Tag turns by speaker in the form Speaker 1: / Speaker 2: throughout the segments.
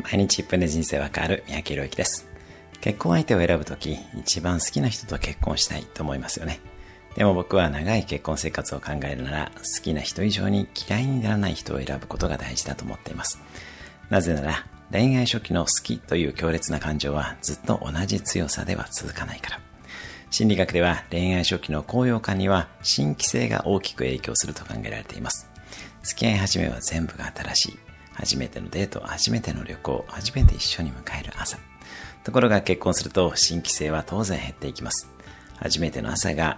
Speaker 1: 毎日1分で人生は変わる三宅宏之です。結婚相手を選ぶとき、一番好きな人と結婚したいと思いますよね。でも僕は長い結婚生活を考えるなら、好きな人以上に嫌いにならない人を選ぶことが大事だと思っています。なぜなら、恋愛初期の好きという強烈な感情はずっと同じ強さでは続かないから。心理学では恋愛初期の高揚感には新規性が大きく影響すると考えられています。付き合い始めは全部が新しい。初めてのデート、初めての旅行、初めて一緒に迎える朝。ところが結婚すると新規性は当然減っていきます。初めての朝が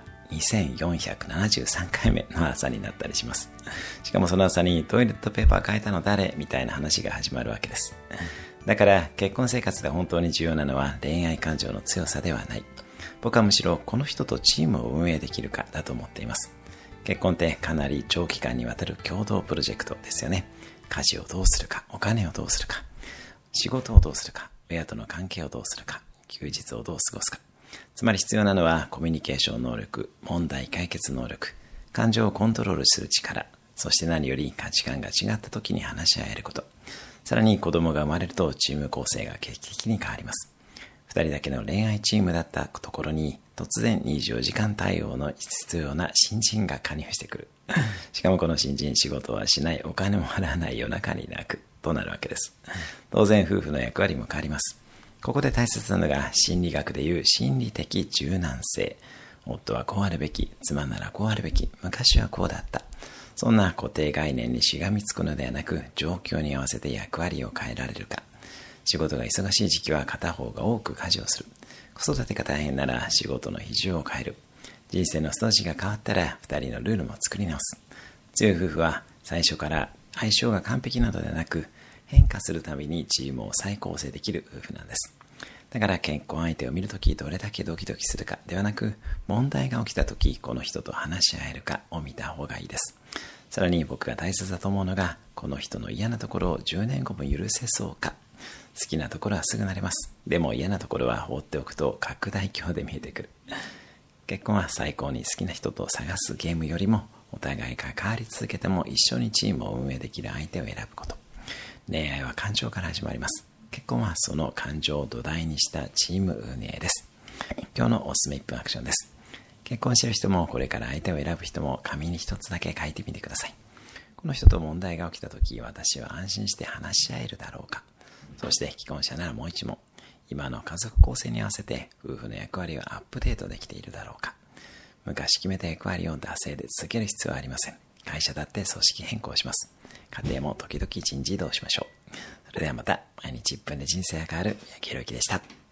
Speaker 1: 2473回目の朝になったりします。しかもその朝にトイレットペーパー変えたの誰みたいな話が始まるわけです。だから結婚生活で本当に重要なのは恋愛感情の強さではない。僕はむしろこの人とチームを運営できるかだと思っています。結婚ってかなり長期間にわたる共同プロジェクトですよね。家事をどうするか、お金をどうするか、仕事をどうするか、親との関係をどうするか、休日をどう過ごすか。つまり必要なのはコミュニケーション能力、問題解決能力、感情をコントロールする力、そして何より価値観が違った時に話し合えること。さらに子供が生まれるとチーム構成が劇的に変わります。二人だけの恋愛チームだったところに突然24時間対応の必要な新人が加入してくる。しかもこの新人仕事はしない、お金も払わない、夜中に泣くとなるわけです。当然夫婦の役割も変わります。ここで大切なのが心理学でいう心理的柔軟性。夫はこうあるべき、妻ならこうあるべき、昔はこうだった。そんな固定概念にしがみつくのではなく、状況に合わせて役割を変えられるか。仕事が忙しい時期は片方が多く家事をする。子育てが大変なら仕事の比重を変える。人生のストーリーが変わったら二人のルールも作り直す。強い夫婦は最初から相性が完璧などではなく、変化するたびにチームを再構成できる夫婦なんです。だから結婚相手を見るときどれだけドキドキするかではなく、問題が起きたときこの人と話し合えるかを見た方がいいです。さらに僕が大切だと思うのが、この人の嫌なところを10年後も許せそうか。好きなところはすぐ慣れます。でも嫌なところは放っておくと拡大鏡で見えてくる。結婚は最高に好きな人と探すゲームよりも、お互いが変わり続けても一緒にチームを運営できる相手を選ぶこと。恋愛は感情から始まります。結婚はその感情を土台にしたチーム運営です。今日のおすすめ1分アクションです。結婚している人もこれから相手を選ぶ人も紙に一つだけ書いてみてください。この人と問題が起きたとき、私は安心して話し合えるだろうか。そして既婚者ならもう一問。今の家族構成に合わせて夫婦の役割をアップデートできているだろうか。昔決めた役割を惰性で続ける必要はありません。会社だって組織変更します。家庭も時々人事異動しましょう。それではまた、毎日1分で人生が変わる三宅宏之でした。